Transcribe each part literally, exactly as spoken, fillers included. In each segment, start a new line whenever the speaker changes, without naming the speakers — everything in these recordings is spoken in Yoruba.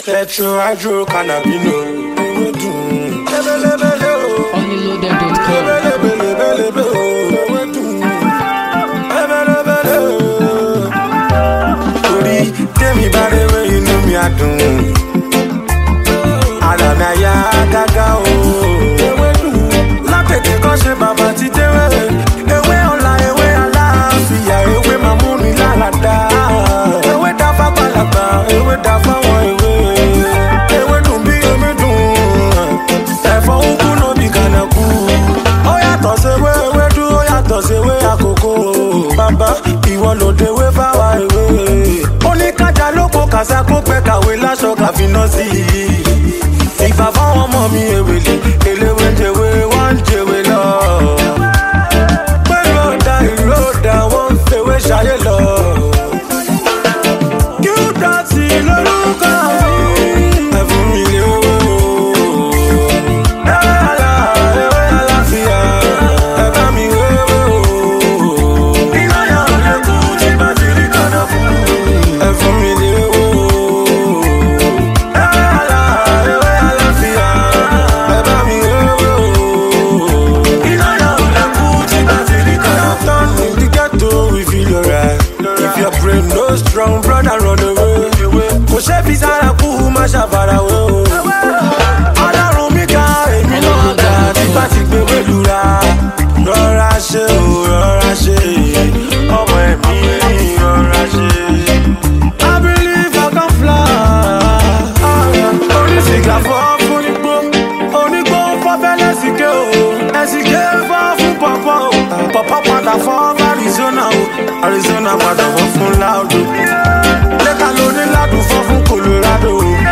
Petro, hydro, cannabino.
Onlyloaded dot com.
Ori, temi bare we inu mi adun. Ara mi aya gaga o. Látètè kan ṣe bàbá ti dewe. Ewe ọ̀la, ewe àlàáfíà, ewe máa mú ni láradá. Ewe dá fágbàlagbà, ewe dá fáwọn ewe. Ewe dùn bí omi dùn. Ẹ̀fọ́ úgú ló bí kànákù. Ó yàtọ̀ séwé ewédú, ó yàtọ̀ séwé àkókò. Bàbá ìwọ ló dewé fáwa ewe. Oníkájà lóko kàṣà kó pẹ́ kàwé láṣọ kàfínà sí i. Ìgbà fáwọn ọmọ mi ewèlé, eléwé ń jẹwé, wọ́n ń jẹwé lọ. Pẹ̀lú ọ̀dà ìlú ọ̀dà, wọ́n ń fewé ṣayé lọ. Kí ó dá sí lórúkọ mi, ẹ̀fún mi lé owó. Ewé àlá, ewé àlàáfíà, ẹ̀bá mi wéwé o. Iná yà ń lékún tí bá ti rí kànáà fún mi. Ẹ̀fún mi lé owó. No strong brother run away. Kò ṣe fi sára kú má ṣàfàrà wé o. Ọlọ́run mi ká èmi náà dá nígbà tí gbé wélura. Rọra ṣe o, rọra ṣe. Ọmọ ẹ̀mí rọra ṣe. I believe I can fly. Oníṣìgá fọ́ fún nígbó. Onígbó fọ́ fẹ́lẹ́ síké o. Ẹ̀sìnké fọ́ fún pọ̀pọ̀ o. Pọ̀pọ̀ padà fọ́ fún Arizona o. Arizona padà fọ́ fún Laudo. Lẹ́ka ló ní ládùn fọ́ fún Colorado.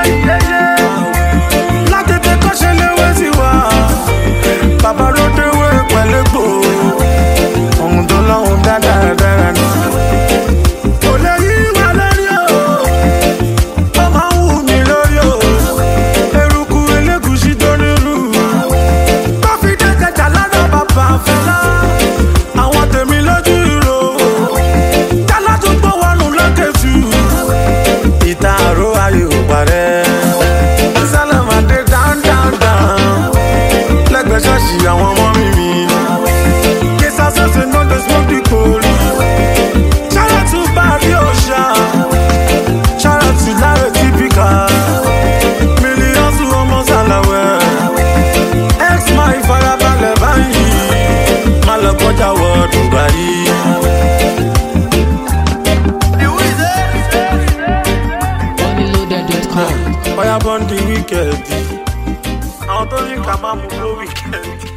Látètè kọ́ ṣe léwé sí wa. Bàbá ló déwé pẹ̀lẹ́gbò. Ohun tó lọ́hùn dáadáa ni. Kò lè yí wa lórí o. Ó máa ń wù mí lórí o. Eruku elégùsí tó nírú. Tó fi dé kẹjà lọ́dọ̀ bàbá Fẹlá. Àwọn tèmi lójú ìró. Tálá tó gbọ́ wọnú lókèjù. Ìtààró ayé ò parẹ́. Sálámàdé down down down. Lẹ́gbẹ̀ẹ́ ṣọ́ọ̀ṣì àwọn ọmọ mi mi. Késà sọ́sẹ̀ náà dey smoke the cold. Shout out to Barry Ocean. Shout out to Larry Typica. Millions to ọmọ Sàlàwẹ̀. Ex my farabalẹ̀ báyìí. Má lọ kọjá wọ Dubai.
Onlyloaded dot com.
Oya born the wicked. Àwọn tó ní ká máa mú ló wicked.